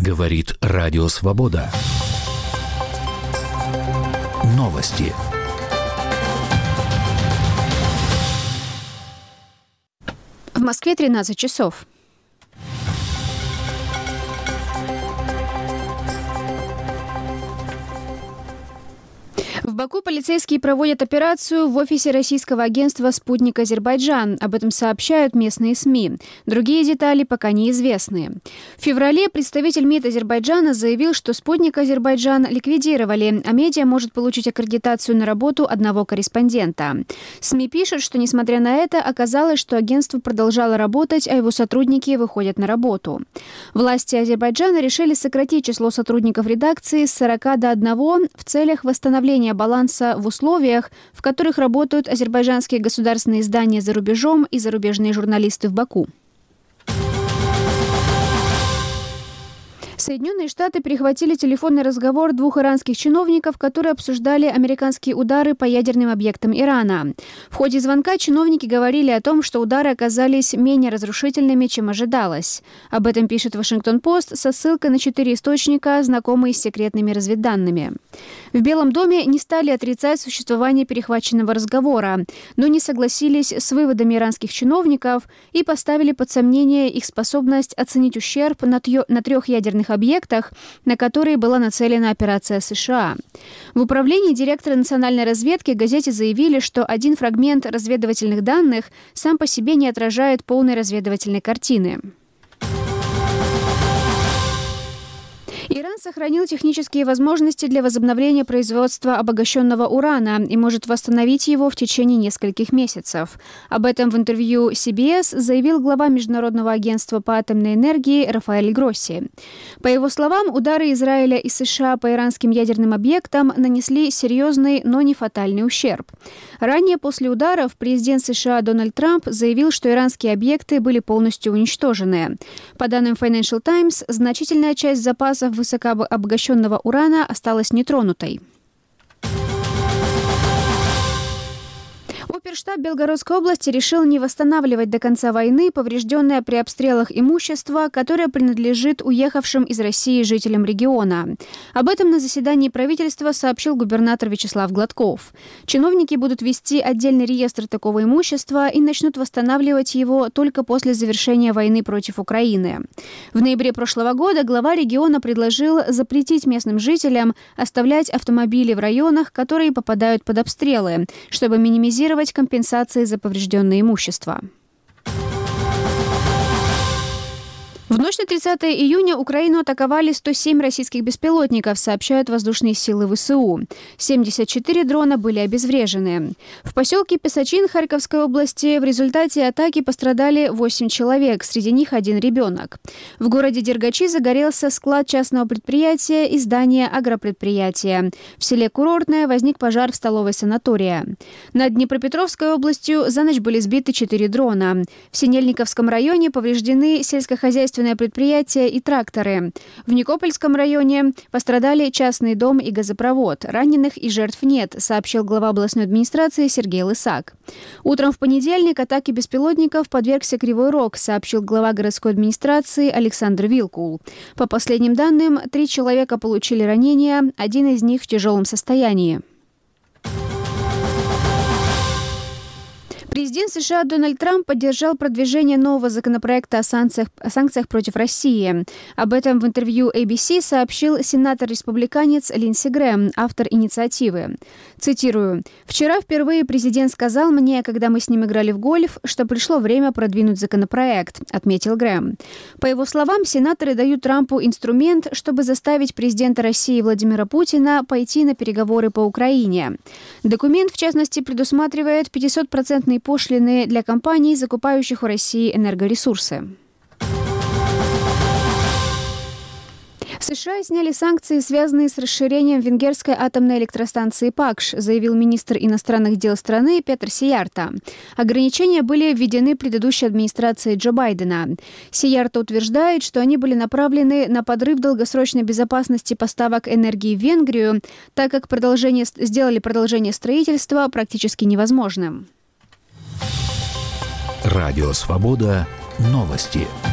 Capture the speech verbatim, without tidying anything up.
Говорит Радио Свобода. Новости. В Москве тринадцать часов. В Баку полицейские проводят операцию в офисе российского агентства «Спутник Азербайджан». Об этом сообщают местные СМИ. Другие детали пока неизвестны. В феврале представитель МИД Азербайджана заявил, что «Спутник Азербайджан» ликвидировали, а медиа может получить аккредитацию на работу одного корреспондента. СМИ пишут, что, несмотря на это, оказалось, что агентство продолжало работать, а его сотрудники выходят на работу. Власти Азербайджана решили сократить число сотрудников редакции с сорока до одного в целях восстановления баланса в условиях, в которых работают азербайджанские государственные издания за рубежом и зарубежные журналисты в Баку. Соединенные Штаты перехватили телефонный разговор двух иранских чиновников, которые обсуждали американские удары по ядерным объектам Ирана. В ходе звонка чиновники говорили о том, что удары оказались менее разрушительными, чем ожидалось. Об этом пишет Вашингтон-Пост со ссылкой на четыре источника, знакомые с секретными разведданными. В Белом доме не стали отрицать существование перехваченного разговора, но не согласились с выводами иранских чиновников и поставили под сомнение их способность оценить ущерб на, тё- на трех ядерных объектах, на которые была нацелена операция США. В управлении директора национальной разведки газете заявили, что один фрагмент разведывательных данных сам по себе не отражает полной разведывательной картины. Иран сохранил технические возможности для возобновления производства обогащенного урана и может восстановить его в течение нескольких месяцев. Об этом в интервью си би эс заявил глава Международного агентства по атомной энергии Рафаэль Гросси. По его словам, удары Израиля и США по иранским ядерным объектам нанесли серьезный, но не фатальный ущерб. Ранее после ударов президент США Дональд Трамп заявил, что иранские объекты были полностью уничтожены. По данным Financial Times, значительная часть запасов высокообогащенного урана осталась нетронутой. Оперштаб Белгородской области решил не восстанавливать до конца войны поврежденное при обстрелах имущество, которое принадлежит уехавшим из России жителям региона. Об этом на заседании правительства сообщил губернатор Вячеслав Гладков. Чиновники будут вести отдельный реестр такого имущества и начнут восстанавливать его только после завершения войны против Украины. В ноябре прошлого года глава региона предложил запретить местным жителям оставлять автомобили в районах, которые попадают под обстрелы, чтобы минимизировать компенсации за поврежденное имущество. В ночь на тридцатое июня Украину атаковали сто семь российских беспилотников, сообщают воздушные силы ВСУ. семьдесят четыре дрона были обезврежены. В поселке Песочин Харьковской области в результате атаки пострадали восемь человек, среди них один ребенок. В городе Дергачи загорелся склад частного предприятия и здание агропредприятия. В селе Курортное возник пожар в столовой санатория. Над Днепропетровской областью за ночь были сбиты четыре дрона. В Синельниковском районе повреждены сельскохозяйственные предприятия и тракторы. В Никопольском районе пострадали частный дом и газопровод. Раненых и жертв нет, сообщил глава областной администрации Сергей Лысак. Утром в понедельник атаке беспилотников подвергся Кривой Рог, сообщил глава городской администрации Александр Вилкул. По последним данным, три человека получили ранения, один из них в тяжелом состоянии. Президент США Дональд Трамп поддержал продвижение нового законопроекта о санкциях, о санкциях против России. Об этом в интервью эй би си сообщил сенатор-республиканец Линдси Грэм, автор инициативы. Цитирую. «Вчера впервые президент сказал мне, когда мы с ним играли в гольф, что пришло время продвинуть законопроект», — отметил Грэм. По его словам, сенаторы дают Трампу инструмент, чтобы заставить президента России Владимира Путина пойти на переговоры по Украине. Документ, в частности, предусматривает пятьдесят процентов пошлины для компаний, закупающих у России энергоресурсы. США сняли санкции, связанные с расширением венгерской атомной электростанции Пакш, заявил министр иностранных дел страны Петр Сиярто. Ограничения были введены предыдущей администрацией Джо Байдена. Сиярто утверждает, что они были направлены на подрыв долгосрочной безопасности поставок энергии в Венгрию, так как продолжение, сделали продолжение строительства практически невозможным. Радио Свобода. Новости.